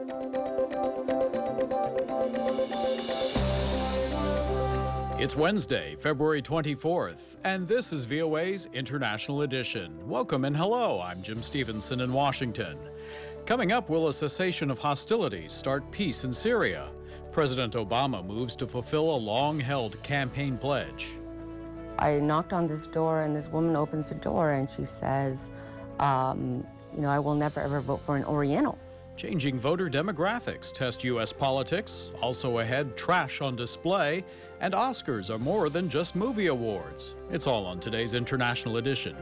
It's Wednesday, February 24th, and this is VOA's International Edition. Welcome and hello, I'm Jim Stevenson in Washington. Coming up, will a cessation of hostilities start peace in Syria? President Obama moves to fulfill a long-held campaign pledge. I knocked on this door, and this woman opens the door, and she says, I will never ever vote for an Oriental. Changing voter demographics test U.S. politics. Also ahead, trash on display. And Oscars are more than just movie awards. It's all on today's International Edition.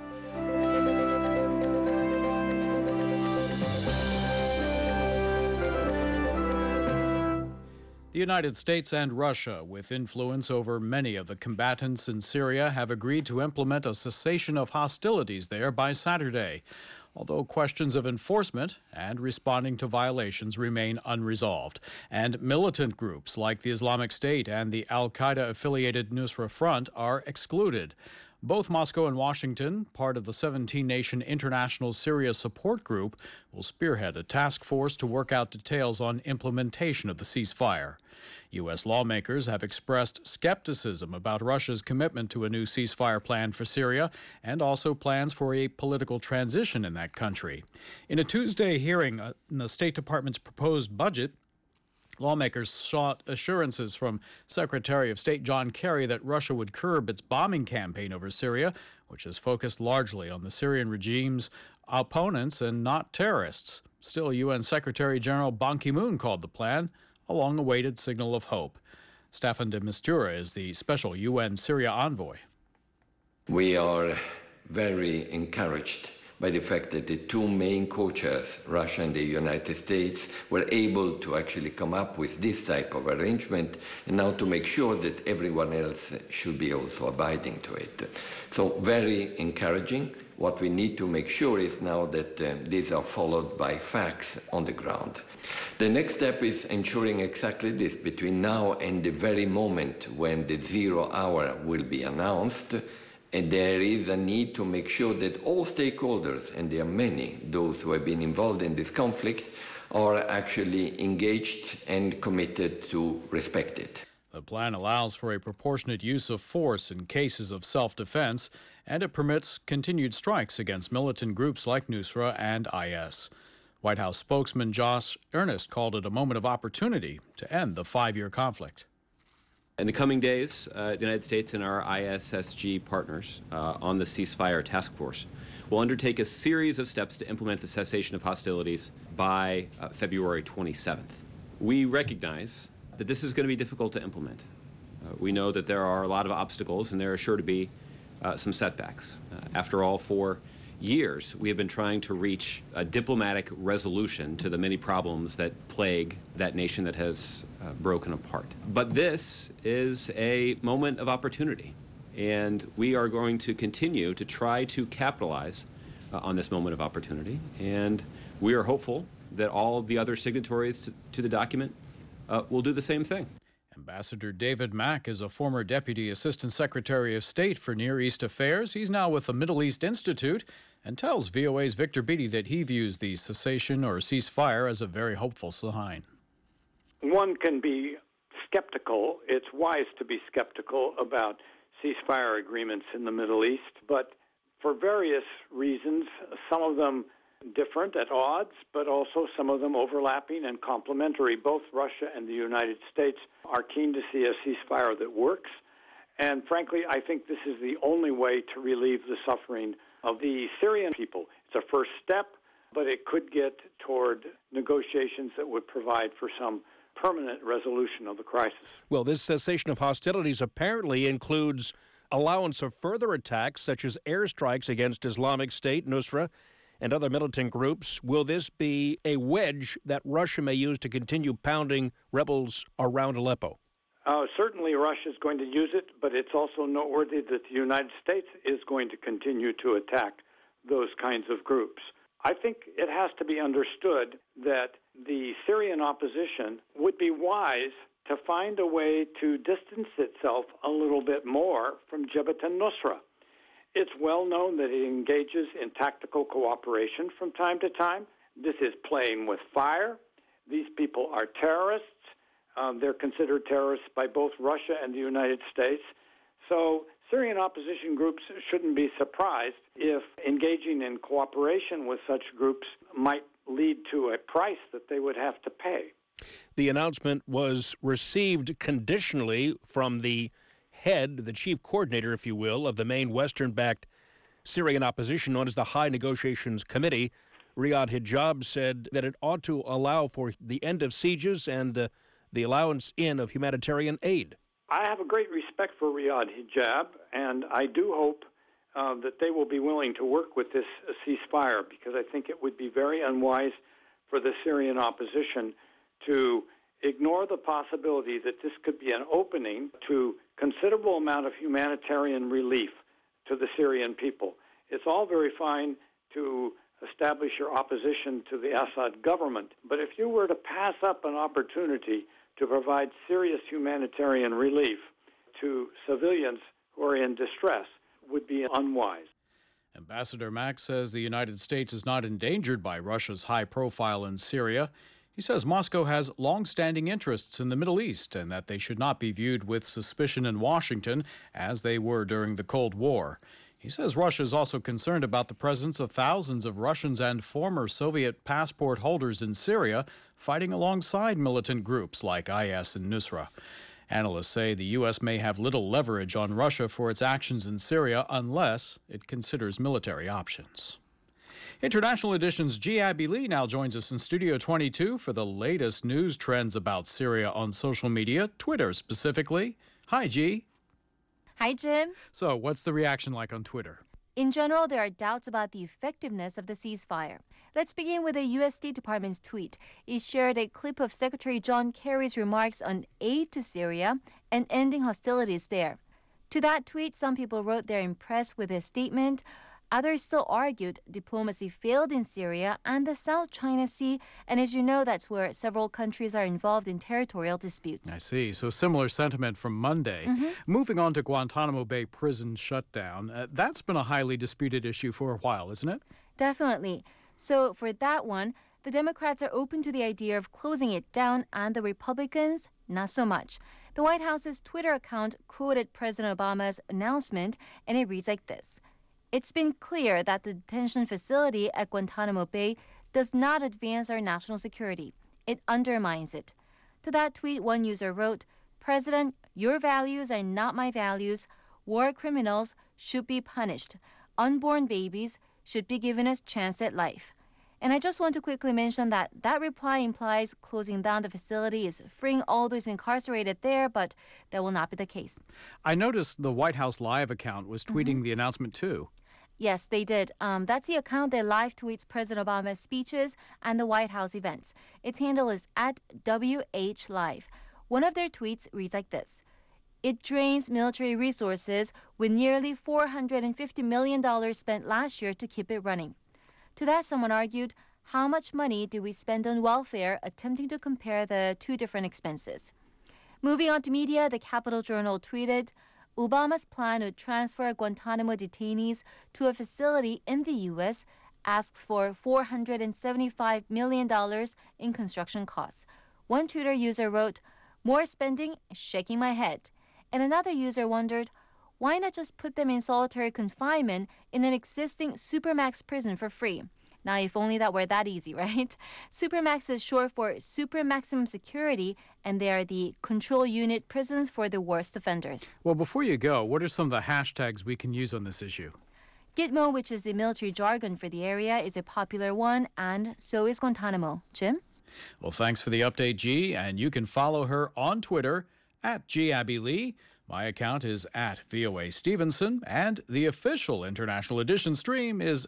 The United States and Russia, with influence over many of the combatants in Syria, have agreed to implement a cessation of hostilities there by Saturday, although questions of enforcement and responding to violations remain unresolved. And militant groups like the Islamic State and the al-Qaeda-affiliated Nusra Front are excluded. Both Moscow and Washington, part of the 17-nation International Syria Support Group, will spearhead a task force to work out details on implementation of the ceasefire. U.S. lawmakers have expressed skepticism about Russia's commitment to a new ceasefire plan for Syria and also plans for a political transition in that country. In a Tuesday hearing in the State Department's proposed budget, lawmakers sought assurances from Secretary of State John Kerry that Russia would curb its bombing campaign over Syria, which is focused largely on the Syrian regime's opponents and not terrorists. Still, UN Secretary General Ban Ki-moon called the plan a long-awaited signal of hope. Staffan de Mistura is the special UN Syria envoy. We are very encouraged by the fact that the two main co-chairs, Russia and the United States, were able to actually come up with this type of arrangement, and now to make sure that everyone else should be also abiding to it. So very encouraging. What we need to make sure is now that these are followed by facts on the ground. The next step is ensuring exactly this between now and the very moment when the 0 hour will be announced. And there is a need to make sure that all stakeholders, and there are many, those who have been involved in this conflict, are actually engaged and committed to respect it. The plan allows for a proportionate use of force in cases of self-defense, and it permits continued strikes against militant groups like Nusra and IS. White House spokesman Josh Earnest called it a moment of opportunity to end the 5-year conflict. In the coming days, the United States and our ISSG partners on the ceasefire task force will undertake a series of steps to implement the cessation of hostilities by February 27th. We recognize that this is going to be difficult to implement. We know that there are a lot of obstacles, and there are sure to be some setbacks. After all, for years, we have been trying to reach a diplomatic resolution to the many problems that plague that nation that has broken apart. But this is a moment of opportunity, and we are going to continue to try to capitalize on this moment of opportunity, and we are hopeful that all of the other signatories to the document will do the same thing. Ambassador David Mack is a former Deputy Assistant Secretary of State for Near East Affairs. He's now with the Middle East Institute and tells VOA's Victor Beattie that he views the cessation or ceasefire as a very hopeful sign. One can be skeptical. It's wise to be skeptical about ceasefire agreements in the Middle East, but for various reasons, some of them different, at odds, but also some of them overlapping and complementary. Both Russia and the United States are keen to see a ceasefire that works. And frankly, I think this is the only way to relieve the suffering of the Syrian people. It's a first step, but it could get toward negotiations that would provide for some permanent resolution of the crisis. Well, this cessation of hostilities apparently includes allowance of further attacks, such as airstrikes against Islamic State, Nusra, and other militant groups. Will this be a wedge that Russia may use to continue pounding rebels around Aleppo? Certainly Russia is going to use it, but it's also noteworthy that the United States is going to continue to attack those kinds of groups. I think it has to be understood that the Syrian opposition would be wise to find a way to distance itself a little bit more from Jabhat al-Nusra. It's well known that it engages in tactical cooperation from time to time. This is playing with fire. These people are terrorists. They're considered terrorists by both Russia and the United States. So Syrian opposition groups shouldn't be surprised if engaging in cooperation with such groups might lead to a price that they would have to pay. The announcement was received conditionally from the head, the chief coordinator, if you will, of the main Western-backed Syrian opposition known as the High Negotiations Committee. Riyad Hijab said that it ought to allow for the end of sieges and the allowance in of humanitarian aid. I have a great respect for Riyad Hijab, and I do hope that they will be willing to work with this ceasefire, because I think it would be very unwise for the Syrian opposition to ignore the possibility that this could be an opening to considerable amount of humanitarian relief to the Syrian people. It's all very fine to establish your opposition to the Assad government, but if you were to pass up an opportunity to provide serious humanitarian relief to civilians who are in distress, would be unwise. Ambassador Mack says the United States is not endangered by Russia's high profile in Syria. He says Moscow has long-standing interests in the Middle East and that they should not be viewed with suspicion in Washington as they were during the Cold War. He says Russia is also concerned about the presence of thousands of Russians and former Soviet passport holders in Syria fighting alongside militant groups like IS and Nusra. Analysts say the U.S. may have little leverage on Russia for its actions in Syria unless it considers military options. International Edition's G. Abby Lee now joins us in Studio 22 for the latest news trends about Syria on social media, Twitter specifically. Hi, G. Hi, Jim. So, what's the reaction like on Twitter? In general, there are doubts about the effectiveness of the ceasefire. Let's begin with the U.S. State Department's tweet. It shared a clip of Secretary John Kerry's remarks on aid to Syria and ending hostilities there. To that tweet, some people wrote they're impressed with his statement. Others still argued diplomacy failed in Syria and the South China Sea, and as you know, that's where several countries are involved in territorial disputes. I see. So similar sentiment from Monday. Moving on to Guantanamo Bay prison shutdown, that's been a highly disputed issue for a while, isn't it? Definitely. So for that one, the Democrats are open to the idea of closing it down, and the Republicans, not so much. The White House's Twitter account quoted President Obama's announcement, and it reads like this. It's been clear that the detention facility at Guantanamo Bay does not advance our national security. It undermines it. To that tweet, one user wrote, President, your values are not my values. War criminals should be punished. Unborn babies should be given a chance at life. And I just want to quickly mention that reply implies closing down the facility is freeing all those incarcerated there, but that will not be the case. I noticed the White House Live account was tweeting the announcement too. Yes, they did. That's the account that live tweets President Obama's speeches and the White House events. Its handle is @WHLive. One of their tweets reads like this. It drains military resources with nearly $450 million spent last year to keep it running. To that, someone argued, how much money do we spend on welfare, attempting to compare the two different expenses? Moving on to media, the Capital Journal tweeted, Obama's plan to transfer Guantanamo detainees to a facility in the U.S. asks for $475 million in construction costs. One Twitter user wrote, more spending, shaking my head. And another user wondered, why not just put them in solitary confinement in an existing Supermax prison for free? Now, if only that were that easy, right? Supermax is short for Super Maximum Security, and they are the control unit prisons for the worst offenders. Well, before you go, what are some of the hashtags we can use on this issue? Gitmo, which is the military jargon for the area, is a popular one, and so is Guantanamo. Jim? Well, thanks for the update, G, and you can follow her on Twitter @GAbbyLee. My account is @VOA Stevenson, and the official International Edition stream is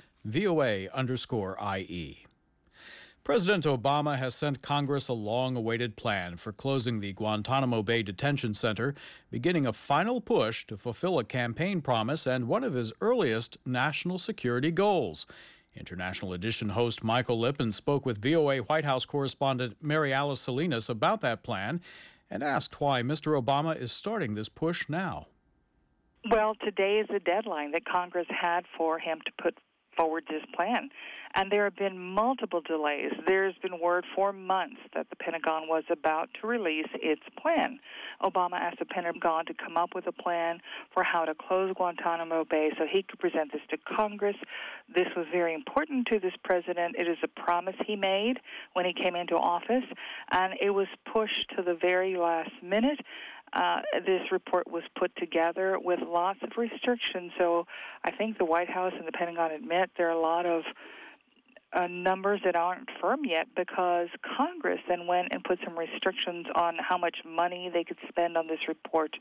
@VOA_IE. President Obama has sent Congress a long-awaited plan for closing the Guantanamo Bay Detention Center, beginning a final push to fulfill a campaign promise and one of his earliest national security goals. International Edition host Michael Lippin spoke with VOA White House correspondent Mary Alice Salinas about that plan and asked why Mr. Obama is starting this push now. Well, today is the deadline that Congress had for him to put forward this plan. And there have been multiple delays. There's been word for months that the Pentagon was about to release its plan. Obama asked the Pentagon to come up with a plan for how to close Guantanamo Bay so he could present this to Congress. This was very important to this president. It is a promise he made when he came into office, and it was pushed to the very last minute. This report was put together with lots of restrictions. So I think the White House and the Pentagon admit there are a lot of numbers that aren't firm yet because Congress then went and put some restrictions on how much money they could spend on this report.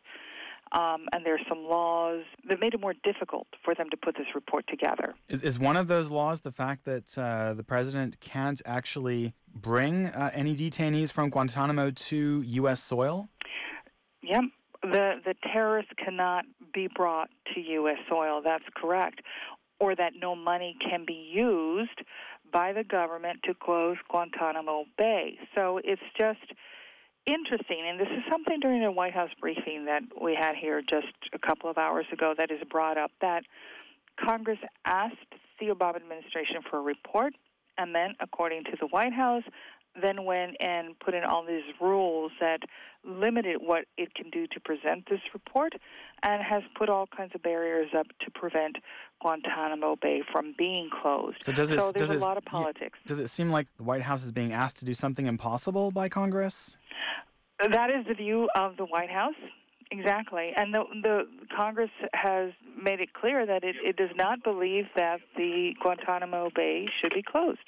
And there's some laws that made it more difficult for them to put this report together. Is one of those laws the fact that the president can't actually bring any detainees from Guantanamo to U.S. soil? Yep. The terrorists cannot be brought to U.S. soil. That's correct. Or that no money can be used by the government to close Guantanamo Bay. So it's just interesting, and this is something during the White House briefing that we had here just a couple of hours ago that is brought up, that Congress asked the Obama administration for a report, and then, according to the White House, then went and put in all these rules that limited what it can do to present this report and has put all kinds of barriers up to prevent Guantanamo Bay from being closed. So there's a lot of politics. Does it seem like the White House is being asked to do something impossible by Congress? That is the view of the White House. Exactly. And the Congress has made it clear that it does not believe that the Guantanamo Bay should be closed.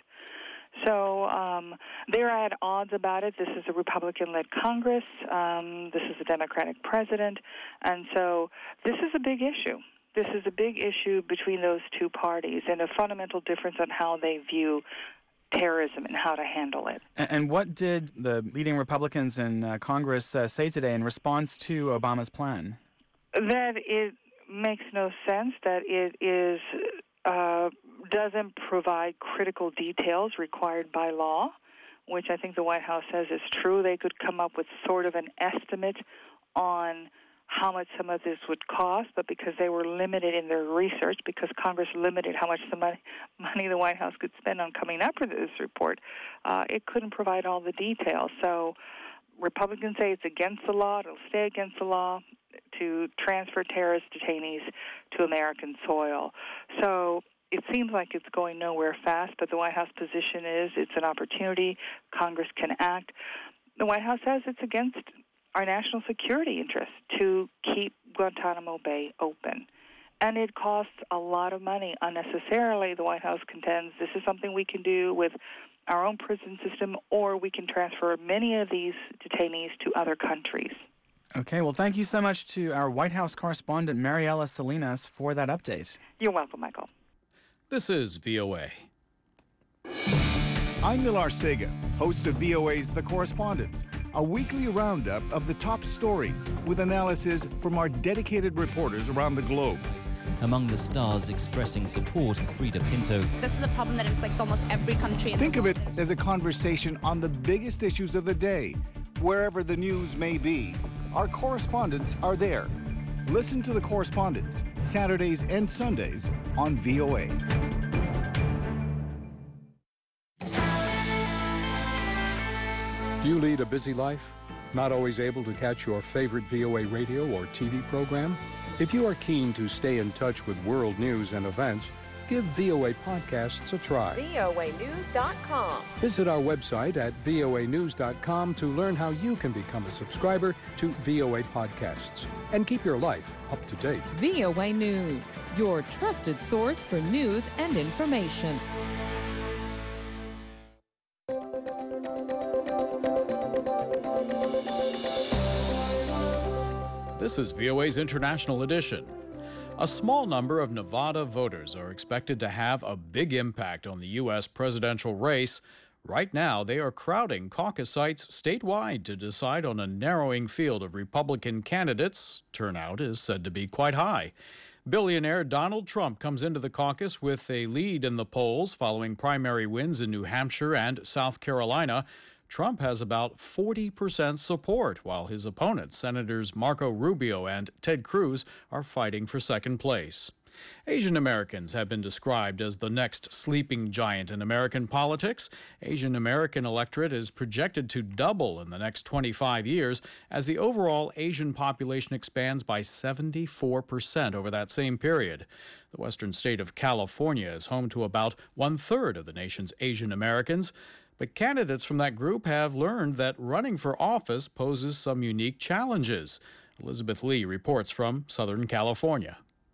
So they're at odds about it. This is a Republican-led Congress. This is a Democratic president. And so this is a big issue. This is a big issue between those two parties and a fundamental difference on how they view terrorism and how to handle it. And what did the leading Republicans in Congress say today in response to Obama's plan? That it makes no sense, that it is doesn't provide critical details required by law, which I think the White House says is true. They could come up with sort of an estimate on how much some of this would cost, but because they were limited in their research, because Congress limited how much money the White House could spend on coming up with this report, it couldn't provide all the details. So Republicans say it's against the law, it'll stay against the law to transfer terrorist detainees to American soil. So it seems like it's going nowhere fast, but the White House position is it's an opportunity. Congress can act. The White House says it's against our national security interests to keep Guantanamo Bay open. And it costs a lot of money unnecessarily. The White House contends this is something we can do with our own prison system, or we can transfer many of these detainees to other countries. Okay, well, thank you so much to our White House correspondent, Mariela Salinas, for that update. You're welcome, Michael. This is VOA. I'm Nilar Sega, host of VOA's The Correspondents, a weekly roundup of the top stories with analysis from our dedicated reporters around the globe. Among the stars expressing support, Frida Pinto. This is a problem that inflicts almost every country in the world. Think of it as a conversation on the biggest issues of the day, wherever the news may be. Our correspondents are there. Listen to The Correspondents, Saturdays and Sundays on VOA. Do you lead a busy life? Not always able to catch your favorite VOA radio or TV program? If you are keen to stay in touch with world news and events, give VOA Podcasts a try. voanews.com. Visit our website at voanews.com to learn how you can become a subscriber to VOA Podcasts and keep your life up to date. VOA News, your trusted source for news and information. This is VOA's International Edition. A small number of Nevada voters are expected to have a big impact on the U.S. presidential race. Right now, they are crowding caucus sites statewide to decide on a narrowing field of Republican candidates. Turnout is said to be quite high. Billionaire Donald Trump comes into the caucus with a lead in the polls following primary wins in New Hampshire and South Carolina. Trump has about 40% support, while his opponents, Senators Marco Rubio and Ted Cruz, are fighting for second place. Asian Americans have been described as the next sleeping giant in American politics. Asian American electorate is projected to double in the next 25 years as the overall Asian population expands by 74% over that same period. The western state of California is home to about 1/3 of the nation's Asian Americans. But candidates from that group have learned that running for office poses some unique challenges. Elizabeth Lee reports from Southern California.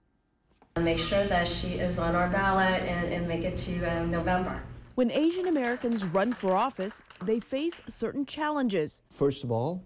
Make sure that she is on our ballot and make it to November. When Asian Americans run for office, they face certain challenges. First of all,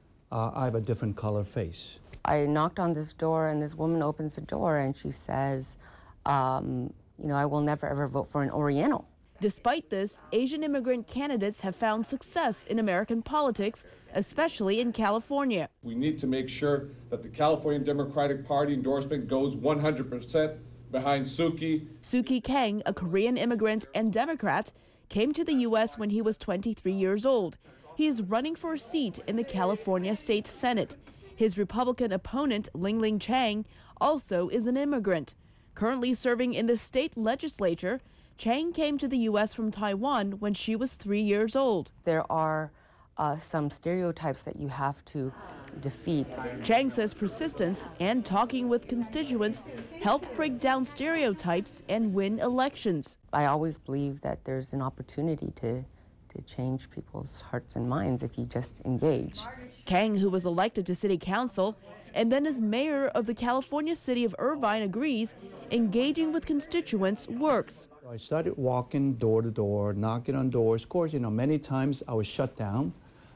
I have a different color face. I knocked on this door and this woman opens the door and she says, I will never ever vote for an Oriental. Despite this, Asian immigrant candidates have found success in American politics, especially in California. We need to make sure that the California Democratic Party endorsement goes 100% behind Suki. Suki Kang, a Korean immigrant and Democrat, came to the U.S. when he was 23 years old. He is running for a seat in the California State Senate. His Republican opponent, Ling Chang, also is an immigrant. Currently serving in the state legislature, Chang came to the U.S. from Taiwan when she was 3 years old. There are some stereotypes that you have to defeat. Chang says persistence and talking with constituents help break down stereotypes and win elections. I always believe that there's an opportunity to change people's hearts and minds if you just engage. Kang, who was elected to city council and then as mayor of the California city of Irvine, agrees engaging with constituents works. I started walking door to door, knocking on doors. Of course, many times I was shut down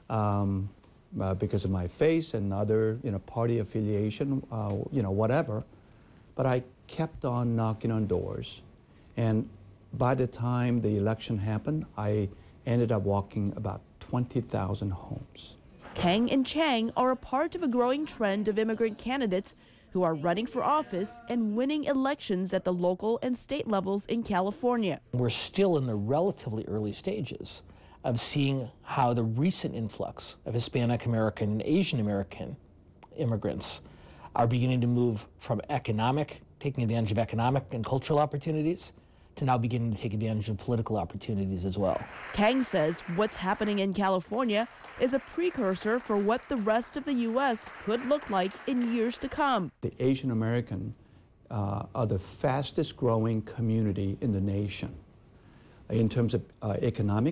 because of my face and other, party affiliation, whatever. But I kept on knocking on doors. And by the time the election happened, I ended up walking about 20,000 homes. Kang and Chang are a part of a growing trend of immigrant candidates who are running for office and winning elections at the local and state levels in California. We're still in the relatively early stages of seeing how the recent influx of Hispanic American and Asian American immigrants are beginning to move from taking advantage of economic and cultural opportunities, to now beginning to take advantage of political opportunities as well. Kang says what's happening in California is a precursor for what the rest of the U.S. could look like in years to come. The Asian American are the fastest growing community in the nation in terms of economic,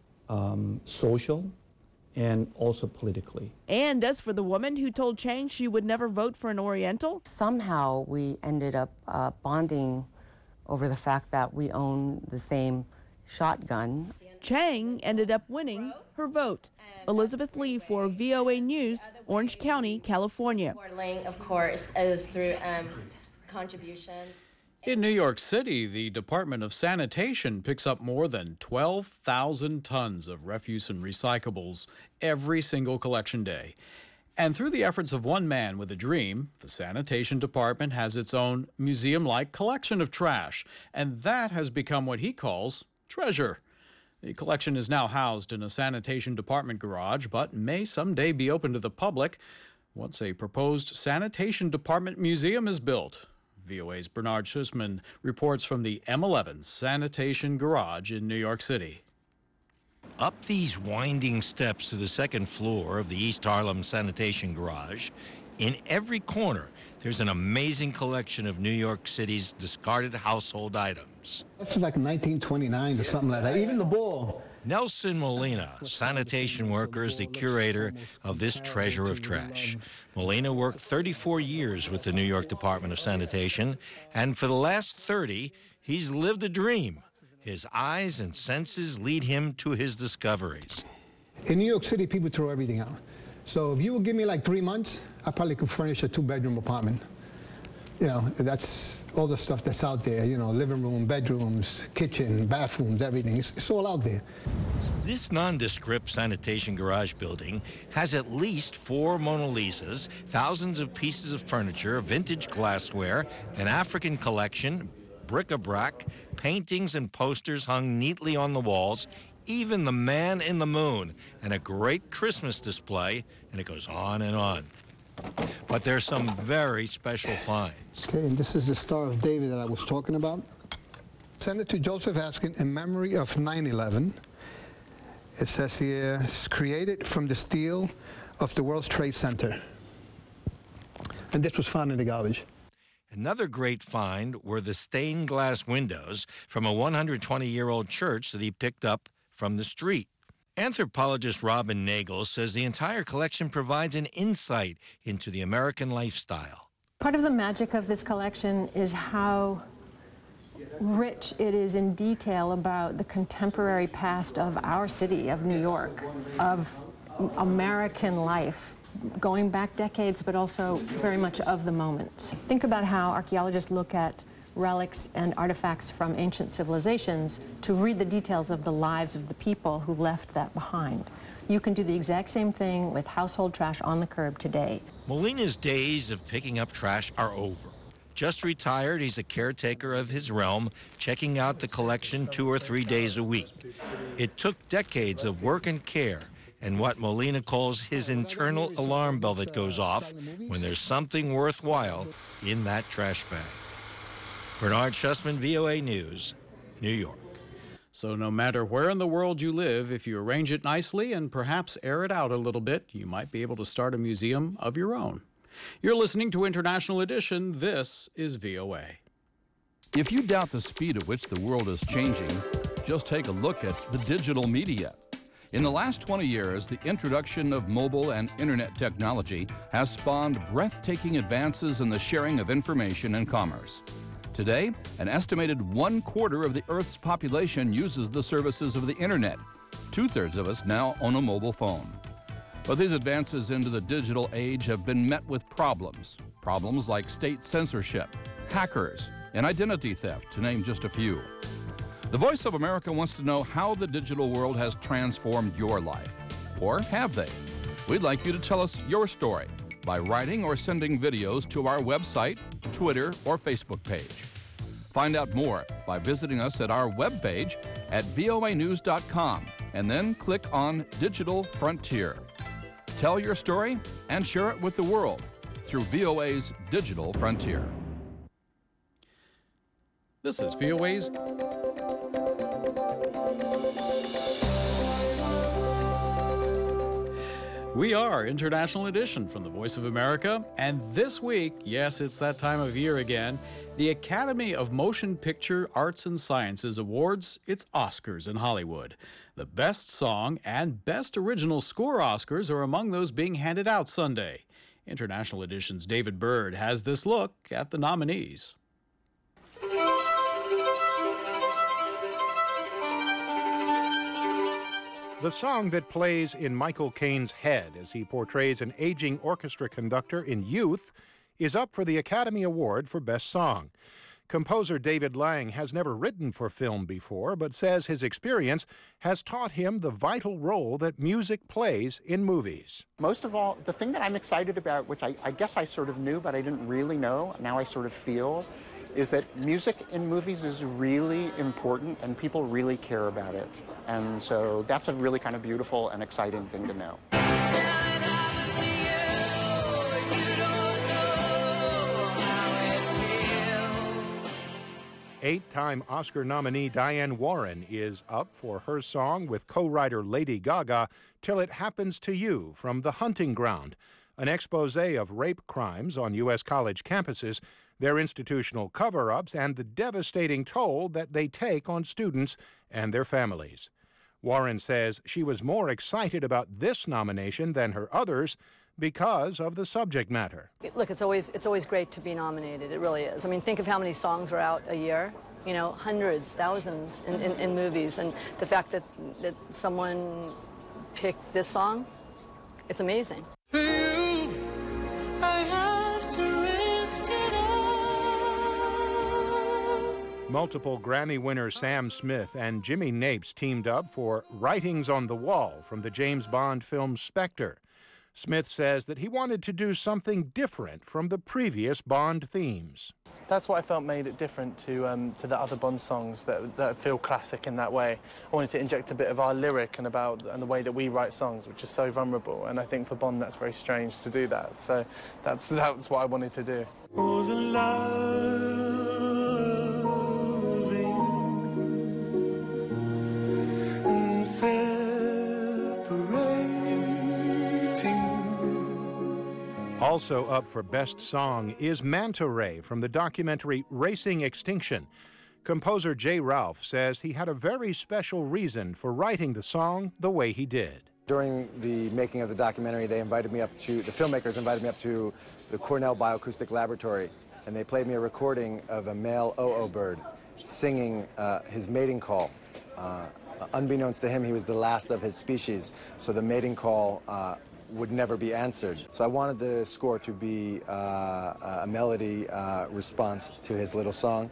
social, and also politically. And as for the woman who told Chang she would never vote for an Oriental? Somehow we ended up bonding over the fact that we own the same shotgun. Chang ended up winning her vote. Elizabeth Lee for VOA News, Orange County, California. Of course, is through contributions. In New York City, the Department of Sanitation picks up more than 12,000 tons of refuse and recyclables every single collection day. And through the efforts of one man with a dream, the Sanitation Department has its own museum-like collection of trash, and that has become what he calls treasure. The collection is now housed in a Sanitation Department garage, but may someday be open to the public once a proposed Sanitation Department museum is built. VOA's Bernard Schussman reports from the M11 Sanitation Garage in New York City. Up these winding steps to the second floor of the East Harlem Sanitation Garage, in every corner, there's an amazing collection of New York City's discarded household items. That's like 1929 or something like that. Even the ball. Nelson Molina, sanitation worker, is the curator of this treasure of trash. Molina worked 34 years with the New York Department of Sanitation, and for the last 30, he's lived a dream. His eyes and senses lead him to his discoveries. In New York City, people throw everything out. So if you would give me like 3 months, I probably could furnish a 2-bedroom apartment. That's all the stuff that's out there, living room, bedrooms, kitchen, bathrooms, everything. It's all out there. This nondescript sanitation garage building has at least 4 Mona Lisas, thousands of pieces of furniture, vintage glassware, an African collection, bric-a-brac, paintings and posters hung neatly on the walls, even the man in the moon, and a great Christmas display, and it goes on and on. But there's some very special finds. Okay, and this is the Star of David that I was talking about. Send it to Joseph Askin in memory of 9/11. It says here, it's created from the steel of the World Trade Center. And this was found in the garbage. Another great find were the stained glass windows from a 120-year-old church that he picked up from the street. Anthropologist Robin Nagel says the entire collection provides an insight into the American lifestyle. Part of the magic of this collection is how rich it is in detail about the contemporary past of our city, of New York, of American life, going back decades, but also very much of the moment. Think about how archaeologists look at relics and artifacts from ancient civilizations to read the details of the lives of the people who left that behind. You can do the exact same thing with household trash on the curb today. Molina's days of picking up trash are over. Just retired, he's a caretaker of his realm, checking out the collection 2 or 3 days a week. It took decades of work and care, and what Molina calls his internal alarm bell that goes off when there's something worthwhile in that trash bag. Bernard Schussman, VOA News, New York. So no matter where in the world you live, if you arrange it nicely and perhaps air it out a little bit, you might be able to start a museum of your own. You're listening to International Edition. This is VOA. If you doubt the speed at which the world is changing, just take a look at the digital media. In the last 20 years, the introduction of mobile and internet technology has spawned breathtaking advances in the sharing of information and commerce. Today, an estimated 1/4 of the Earth's population uses the services of the internet. 2/3 of us now own a mobile phone. But these advances into the digital age have been met with problems. Problems like state censorship, hackers, and identity theft, to name just a few. The Voice of America wants to know how the digital world has transformed your life. Or have they? We'd like you to tell us your story by writing or sending videos to our website, Twitter, or Facebook page. Find out more by visiting us at our webpage at voanews.com and then click on Digital Frontier. Tell your story and share it with the world through VOA's Digital Frontier. This is VOA's We are International Edition from the Voice of America, and this week, yes, it's that time of year again, the Academy of Motion Picture Arts and Sciences awards its Oscars in Hollywood. The Best Song and Best Original Score Oscars are among those being handed out Sunday. International Edition's David Byrd has this look at the nominees. The song that plays in Michael Caine's head as he portrays an aging orchestra conductor in Youth is up for the Academy Award for Best Song. Composer David Lang has never written for film before, but says his experience has taught him the vital role that music plays in movies. Most of all, the thing that I'm excited about, which I guess I sort of knew, but I didn't really know, now I sort of feel, is that music in movies is really important and people really care about it. And so that's a really kind of beautiful and exciting thing to know. 8-time Oscar nominee Diane Warren is up for her song with co-writer Lady Gaga, Till It Happens to You from The Hunting Ground, an expose of rape crimes on U.S. college campuses, their institutional cover-ups, and the devastating toll that they take on students and their families. Warren says she was more excited about this nomination than her others because of the subject matter. Look, it's always great to be nominated. It really is. I mean, think of how many songs are out a year. You know, hundreds, thousands in movies. And the fact that someone picked this song, it's amazing. For you, I have to risk it all. Multiple Grammy winner Sam Smith and Jimmy Napes teamed up for Writings on the Wall from the James Bond film Spectre. Smith says that he wanted to do something different from the previous Bond themes. That's what I felt made it different to the other Bond songs that feel classic in that way. I wanted to inject a bit of our lyric and the way that we write songs, which is so vulnerable. And I think for Bond that's very strange to do that. So that's what I wanted to do. Oh, the loving and separating. Also up for Best Song is Manta Ray from the documentary Racing Extinction. Composer Jay Ralph says he had a very special reason for writing the song the way he did. During the making of the documentary, the filmmakers invited me up to the Cornell Bioacoustic Laboratory, and they played me a recording of a male oo bird singing his mating call. Unbeknownst to him, he was the last of his species, so the mating call would never be answered. So I wanted the score to be a melody response to his little song.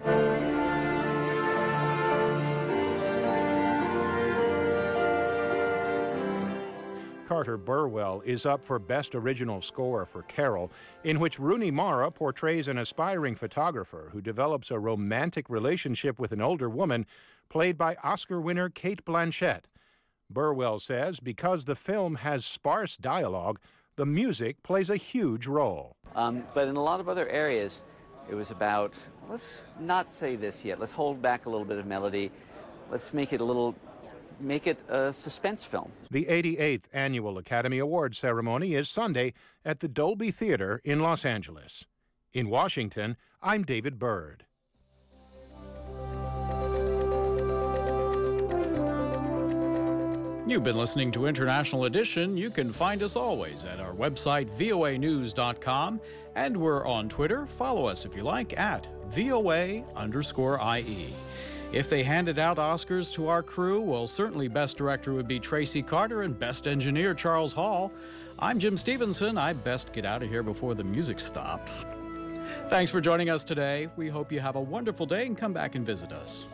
Carter Burwell is up for Best Original Score for Carol, in which Rooney Mara portrays an aspiring photographer who develops a romantic relationship with an older woman, played by Oscar winner Cate Blanchett. Burwell says because the film has sparse dialogue, the music plays a huge role. But in a lot of other areas, it was about, let's not say this yet, let's hold back a little bit of melody, let's make it a suspense film. The 88th Annual Academy Awards ceremony is Sunday at the Dolby Theater in Los Angeles. In Washington, I'm David Byrd. You've been listening to International Edition. You can find us always at our website, voanews.com, and we're on Twitter. Follow us if you like at VOA_IE. If they handed out Oscars to our crew, well, certainly Best Director would be Tracy Carter and Best Engineer Charles Hall. I'm Jim Stevenson. I best get out of here before the music stops. Thanks for joining us today. We hope you have a wonderful day and come back and visit us.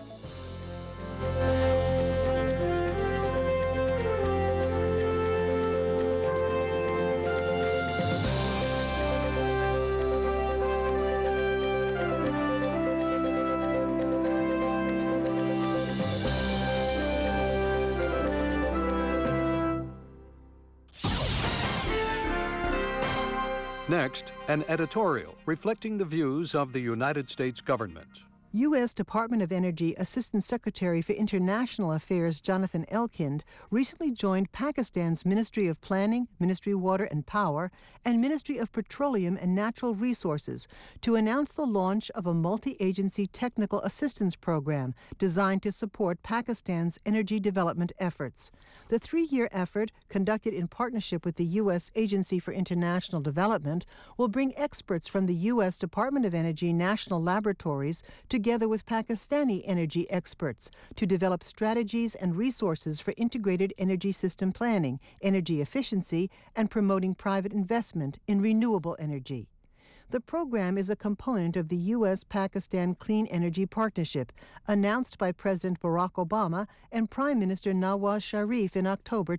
Next, an editorial reflecting the views of the United States government. U.S. Department of Energy Assistant Secretary for International Affairs Jonathan Elkind recently joined Pakistan's Ministry of Planning, Ministry of Water and Power, and Ministry of Petroleum and Natural Resources to announce the launch of a multi-agency technical assistance program designed to support Pakistan's energy development efforts. The three-year effort, conducted in partnership with the U.S. Agency for International Development, will bring experts from the U.S. Department of Energy National Laboratories together with Pakistani energy experts to develop strategies and resources for integrated energy system planning, energy efficiency, and promoting private investment in renewable energy. The program is a component of the U.S.-Pakistan Clean Energy Partnership, announced by President Barack Obama and Prime Minister Nawaz Sharif in October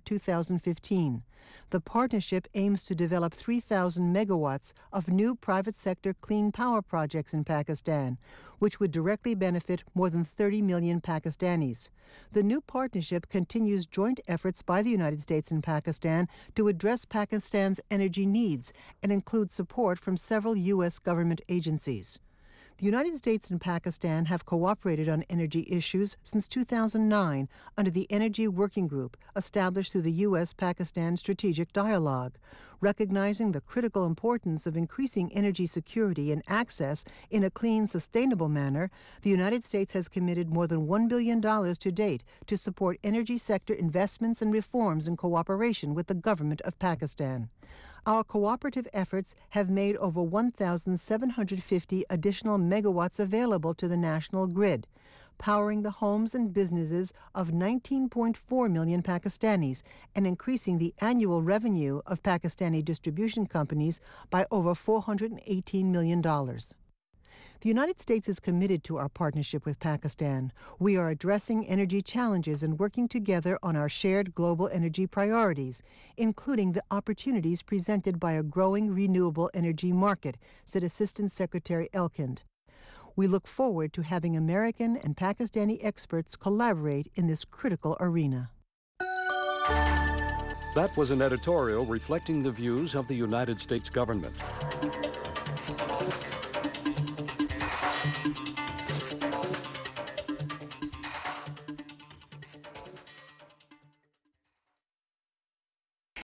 2015. The partnership aims to develop 3,000 megawatts of new private sector clean power projects in Pakistan, which would directly benefit more than 30 million Pakistanis. The new partnership continues joint efforts by the United States and Pakistan to address Pakistan's energy needs and includes support from several U.S. government agencies. The United States and Pakistan have cooperated on energy issues since 2009 under the Energy Working Group established through the U.S.-Pakistan Strategic Dialogue. Recognizing the critical importance of increasing energy security and access in a clean, sustainable manner, the United States has committed more than $1 billion to date to support energy sector investments and reforms in cooperation with the government of Pakistan. Our cooperative efforts have made over 1,750 additional megawatts available to the national grid, powering the homes and businesses of 19.4 million Pakistanis and increasing the annual revenue of Pakistani distribution companies by over $418 million. The United States is committed to our partnership with Pakistan. We are addressing energy challenges and working together on our shared global energy priorities, including the opportunities presented by a growing renewable energy market, said Assistant Secretary Elkind. We look forward to having American and Pakistani experts collaborate in this critical arena. That was an editorial reflecting the views of the United States government.